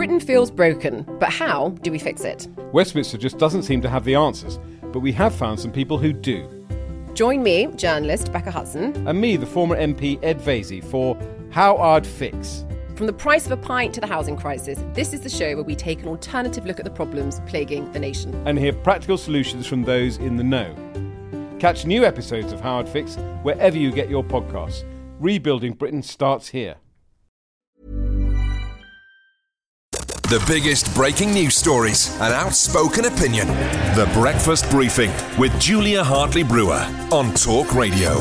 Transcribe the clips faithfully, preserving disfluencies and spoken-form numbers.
Britain feels broken, but how do we fix it? Westminster just doesn't seem to have the answers, but we have found some people who do. Join me, journalist Becca Hudson. And me, the former M P Ed Vaizey, for How I'd Fix. From the price of a pint to the housing crisis, this is the show where we take an alternative look at the problems plaguing the nation. And hear practical solutions from those in the know. Catch new episodes of How I'd Fix wherever you get your podcasts. Rebuilding Britain starts here. The biggest breaking news stories and outspoken opinion. The Breakfast Briefing with Julia Hartley-Brewer on Talk Radio.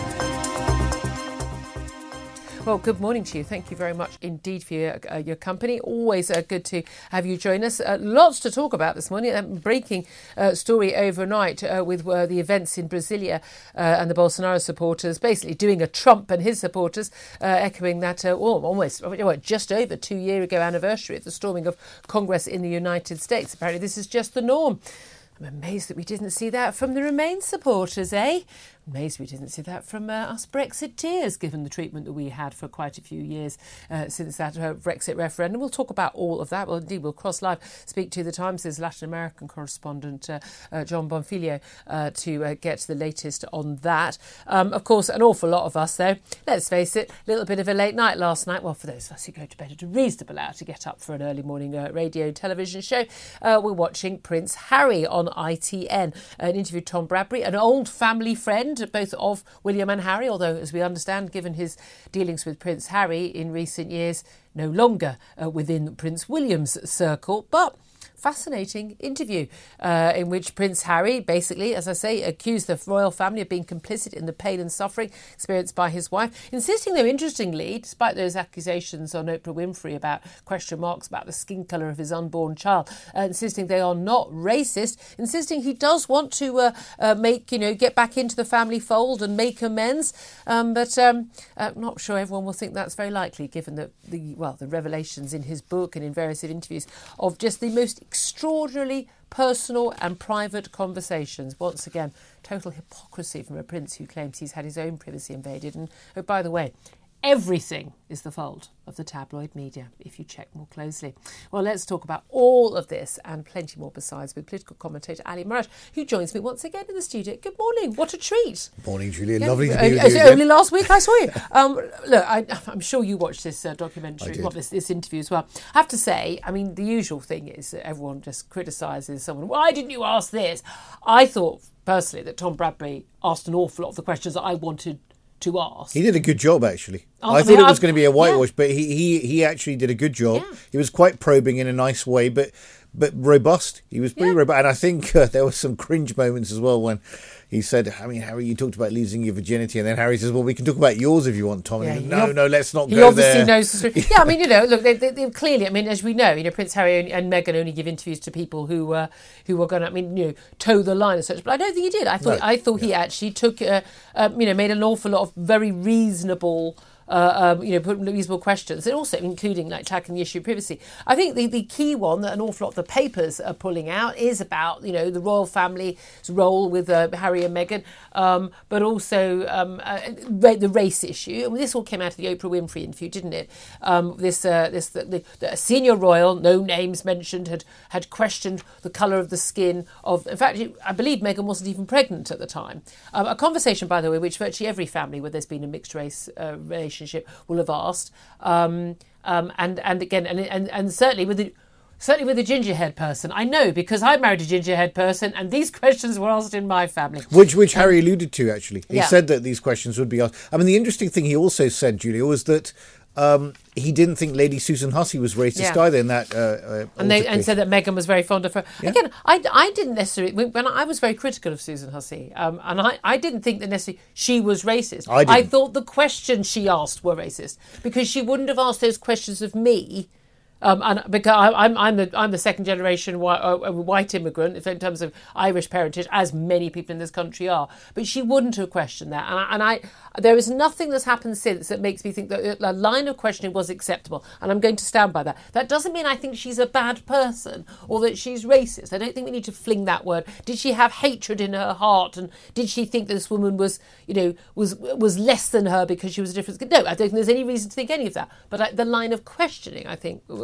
Well, good morning to you. Thank you very much indeed for your, uh, your company. Always uh, good to have you join us. Uh, lots to talk about this morning. A breaking uh, story overnight uh, with uh, the events in Brasilia uh, and the Bolsonaro supporters basically doing a Trump and his supporters, uh, echoing that uh, well, almost well, just over two year ago anniversary of the storming of Congress in the United States. Apparently this is just the norm. I'm amazed that we didn't see that from the Remain supporters, eh? Amazed we didn't see that from uh, us Brexiteers, given the treatment that we had for quite a few years uh, since that uh, Brexit referendum. We'll talk about all of that. Well, indeed, we'll cross live, speak to the Times' Latin American correspondent, uh, uh, John Bonfiglio, uh, to uh, get the latest on that. Um, of course, an awful lot of us, though, let's face it, a little bit of a late night last night. Well, for those of us who go to bed at a reasonable hour to get up for an early morning uh, radio and television show, uh, we're watching Prince Harry on I T N. An interview with Tom Bradbury, an old family friend, both of William and Harry, although, as we understand, given his dealings with Prince Harry in recent years, no longer uh, within Prince William's circle, but fascinating interview uh, in which Prince Harry basically, as I say, accused the royal family of being complicit in the pain and suffering experienced by his wife, insisting, though, interestingly, despite those accusations on Oprah Winfrey about question marks about the skin colour of his unborn child, uh, insisting they are not racist, insisting he does want to uh, uh, make, you know, get back into the family fold and make amends, um, but um, I'm not sure everyone will think that's very likely, given that the, well, the revelations in his book and in various interviews of just the most extraordinarily personal and private conversations. Once again, total hypocrisy from a prince who claims he's had his own privacy invaded. And, oh, by the way, everything is the fault of the tabloid media, if you check more closely. Well, let's talk about all of this and plenty more besides with political commentator Ali Marash, who joins me once again in the studio. Good morning. What a treat. Morning, Julia. Yeah. Lovely to be uh, with you. Only again. Last week I saw you. Um, look, I, I'm sure you watched this uh, documentary, well, this, this interview as well. I have to say, I mean, the usual thing is that everyone just criticises someone. Why didn't you ask this? I thought, personally, that Tom Bradbury asked an awful lot of the questions that I wanted to ask. He did a good job, actually. Oh, I, I mean, thought it was I've, going to be a whitewash, yeah. but he, he he actually did a good job. Yeah. He was quite probing in a nice way, but but robust. He was pretty yeah. robust. And I think uh, there were some cringe moments as well when he said, I mean, Harry, you talked about losing your virginity. And then Harry says, well, we can talk about yours if you want, Tom. Yeah, And no, ob- no, let's not he go obviously there. knows the story. Yeah, I mean, you know, look, they, they, they clearly, I mean, as we know, you know, Prince Harry and, and Meghan only give interviews to people who uh, who were going to, I mean, you know, toe the line as such. But I don't think he did. I thought No. I thought yeah. he actually took, uh, um, you know, made an awful lot of very reasonable Uh, um, you know, put reasonable questions, and also including like tackling the issue of privacy. I think the, the key one that an awful lot of the papers are pulling out is about, you know, the royal family's role with uh, Harry and Meghan, um, but also um, uh, the race issue. And this all came out of the Oprah Winfrey interview, didn't it? Um, this uh, this the, the, the senior royal, no names mentioned, had had questioned the colour of the skin of. In fact, I believe Meghan wasn't even pregnant at the time. Um, a conversation, by the way, which virtually every family where there's been a mixed race uh, relationship will have asked, um, um, and and again, and and, and certainly with the certainly with a ginger-haired person, I know because I married a ginger-haired person, and these questions were asked in my family. Which which um, Harry alluded to actually. He yeah. said that these questions would be asked. I mean, the interesting thing he also said, Julia, was that um, he didn't think Lady Susan Hussey was racist yeah. either in that. Uh, uh, and they and said that Meghan was very fond of her. Yeah. Again, I, I didn't necessarily, when I was very critical of Susan Hussey, um, and I, I didn't think that necessarily she was racist. I, didn't. I thought the questions she asked were racist because she wouldn't have asked those questions of me. Um, and because I, I'm, I'm the I'm the second generation white, uh, white immigrant in terms of Irish parentage, as many people in this country are. But she wouldn't have questioned that, and I, and I there is nothing that's happened since that makes me think that a line of questioning was acceptable, and I'm going to stand by that. That doesn't mean I think she's a bad person or that she's racist. I don't think we need to fling that word. Did she have hatred in her heart, and did she think this woman was, you know, was was less than her because she was a different? No, I don't think there's any reason to think any of that. But I, the line of questioning, I think,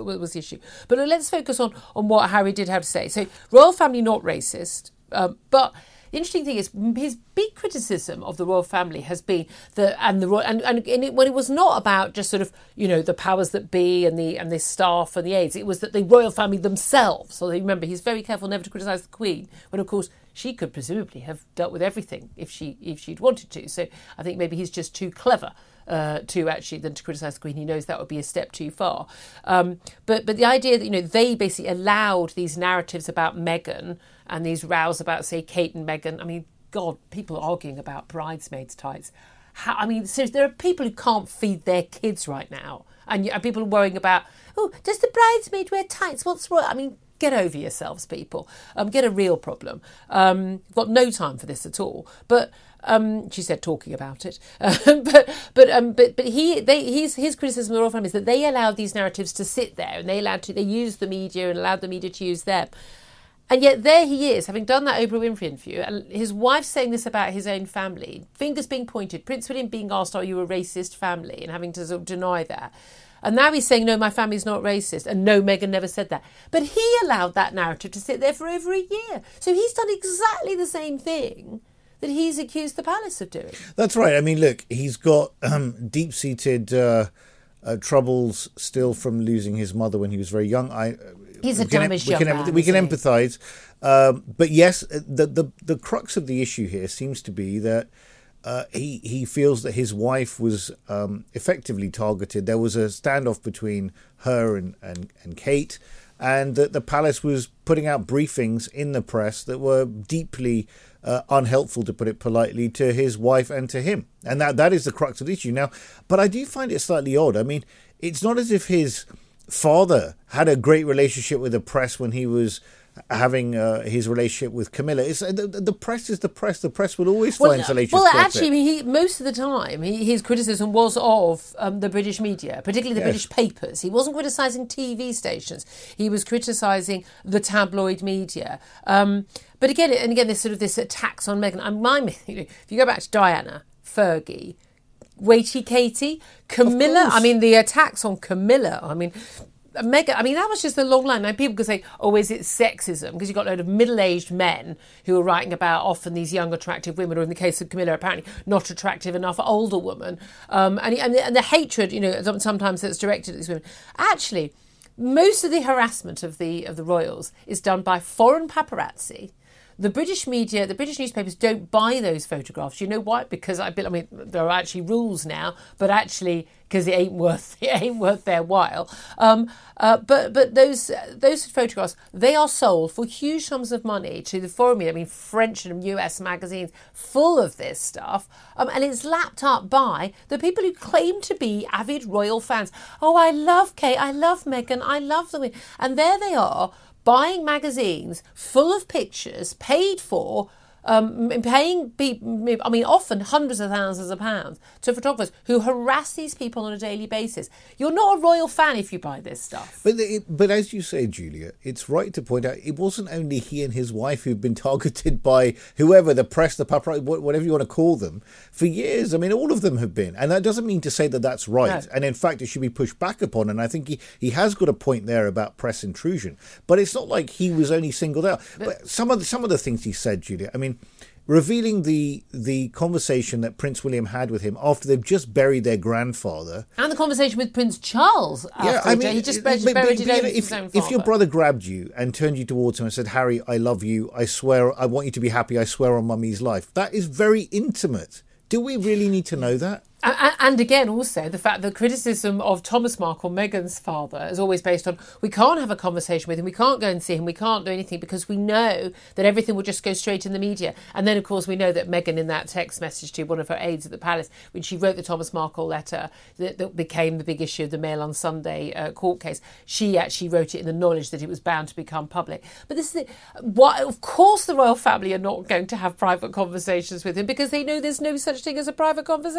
was the issue. But let's focus on, on what Harry did have to say. So, royal family not racist, um, but the interesting thing is his big criticism of the royal family has been that, and the royal, and, and, and it, when it was not about just sort of, you know, the powers that be and the and the staff and the aides, it was that the royal family themselves. So remember, he's very careful never to criticise the Queen, when of course she could presumably have dealt with everything if she if she'd wanted to. So I think maybe he's just too clever Uh, to actually than to criticise the Queen. He knows that would be a step too far. Um, but but the idea that, you know, they basically allowed these narratives about Meghan and these rows about, say, Kate and Meghan. I mean, God, people arguing about bridesmaids' tights. How, I mean, seriously, there are people who can't feed their kids right now, and, and people worrying about, oh, does the bridesmaid wear tights? What's wrong? I mean, get over yourselves, people. Um, get a real problem. Um, got no time for this at all. But um, she said, talking about it. Uh, but but um, but but he they his his criticism of the royal family is that they allowed these narratives to sit there, and they allowed to they used the media and allowed the media to use them. And yet there he is, having done that Oprah Winfrey interview, and his wife saying this about his own family, fingers being pointed, Prince William being asked, are you a racist family, and having to sort of deny that. And now he's saying, no, my family's not racist. And no, Meghan never said that. But he allowed that narrative to sit there for over a year. So he's done exactly the same thing that he's accused the palace of doing. That's right. I mean, look, he's got um, deep-seated uh, uh, troubles still from losing his mother when he was very young. I, he's a damaged young man. We can empathise. Um, but yes, the, the, the crux of the issue here seems to be that Uh, he he feels that his wife was um, effectively targeted. There was a standoff between her and, and, and Kate, and that the palace was putting out briefings in the press that were deeply uh, unhelpful, to put it politely, to his wife and to him. And that that is the crux of the issue. Now, but I do find it slightly odd. I mean, it's not as if his father had a great relationship with the press when he was having uh, his relationship with Camilla. It's, the, the press is the press. The press will always well, find salacious Well, gossip. actually, I mean, he, most of the time, he, his criticism was of um, the British media, particularly the Yes. British papers. He wasn't criticising T V stations. He was criticising the tabloid media. Um, but again, and again, this sort of this attacks on Meghan. And my, you know, if you go back to Diana, Fergie, Waity Katie, Camilla, I mean, the attacks on Camilla, I mean... Meghan, I mean, that was just a long line. Now, people could say, oh, is it sexism? Because you've got a load of middle-aged men who are writing about often these young, attractive women, or in the case of Camilla, apparently not attractive enough older woman. Um, and, and, the, and the hatred, you know, sometimes that's directed at these women. Actually, most of the harassment of the of the royals is done by foreign paparazzi. The British media, the British newspapers don't buy those photographs. You know why? Because I, I mean, there are actually rules now, but actually, because it ain't worth it ain't worth their while. Um, uh, but but those those photographs, they are sold for huge sums of money to the foreign media. I mean, French and U S magazines full of this stuff, um, and it's lapped up by the people who claim to be avid royal fans. Oh, I love Kate, I love Meghan, I love them, and there they are, buying magazines full of pictures, paid for, um, paying people, I mean, often hundreds of thousands of pounds to photographers who harass these people on a daily basis. You're not a royal fan if you buy this stuff. But it, but as you say, Julia, it's right to point out it wasn't only he and his wife who've been targeted by whoever, the press, the paparazzi, whatever you want to call them, for years. I mean, all of them have been. And that doesn't mean to say that that's right. No. And in fact, it should be pushed back upon. And I think he, he has got a point there about press intrusion. But it's not like he was only singled out. But, but some of the, some of the things he said, Julia, I mean, revealing the the conversation that Prince William had with him after they've just buried their grandfather. And the conversation with Prince Charles after yeah, I mean, he just but, buried, but, buried but, it over know, if, his own if father. your brother grabbed you and turned you towards him and said, Harry, I love you, I swear, I want you to be happy, I swear on mummy's life, that is very intimate. Do we really need to know that? And again, also, the fact that criticism of Thomas Markle, Meghan's father, is always based on, we can't have a conversation with him, we can't go and see him, we can't do anything because we know that everything will just go straight in the media. And then, of course, we know that Meghan, in that text message to one of her aides at the palace, when she wrote the Thomas Markle letter that, that became the big issue of the Mail on Sunday uh, court case, she actually wrote it in the knowledge that it was bound to become public. But this is what, of course, the royal family are not going to have private conversations with him because they know there's no such thing as a private conversation.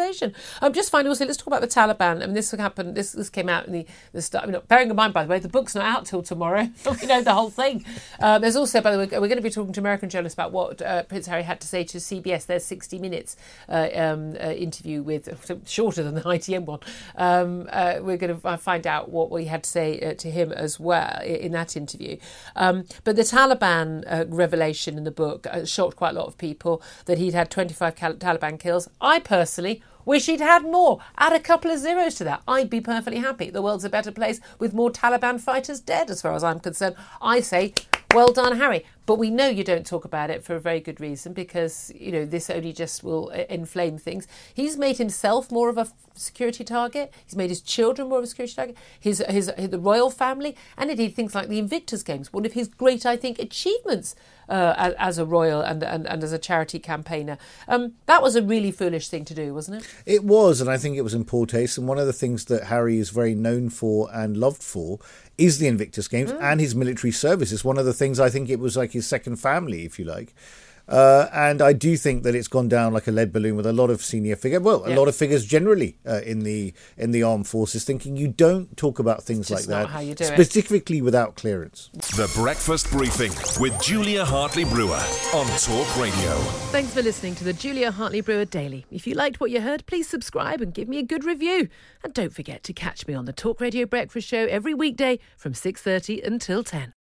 Um, just finally, also, let's talk about the Taliban. I mean, this happened. This this came out in the the start. I mean, bearing in mind, by the way, the book's not out till tomorrow. We know the whole thing. Um, there's also, by the way, we're going to be talking to American journalists about what uh, Prince Harry had to say to C B S. Their sixty minutes uh, um, uh, interview with shorter than the I T M one. Um, uh, we're going to find out what we had to say uh, to him as well in that interview. Um, but the Taliban uh, revelation in the book uh, shocked quite a lot of people, that he'd had twenty-five Taliban kills. I personally wish he'd had more. Add a couple of zeros to that. I'd be perfectly happy. The world's a better place with more Taliban fighters dead, as far as I'm concerned. I say, well done, Harry. But we know you don't talk about it for a very good reason, because, you know, this only just will inflame things. He's made himself more of a security target. He's made his children more of a security target. His, his, his the royal family, and indeed things like the Invictus Games, one of his great, I think, achievements uh, as, as a royal and, and, and as a charity campaigner. Um, that was a really foolish thing to do, wasn't it? It was, and I think it was in poor taste. And one of the things that Harry is very known for and loved for is the Invictus Games mm. and his military service. It's one of the things, I think it was like his second family, if you like. Uh, and I do think that it's gone down like a lead balloon with a lot of senior figures, well, a yeah. lot of figures generally uh, in the in the armed forces, thinking you don't talk about things like that, how you do specifically it. without clearance. The Breakfast Briefing with Julia Hartley-Brewer on Talk Radio. Thanks for listening to the Julia Hartley-Brewer Daily. If you liked what you heard, please subscribe and give me a good review. And don't forget to catch me on the Talk Radio Breakfast Show every weekday from six thirty until ten.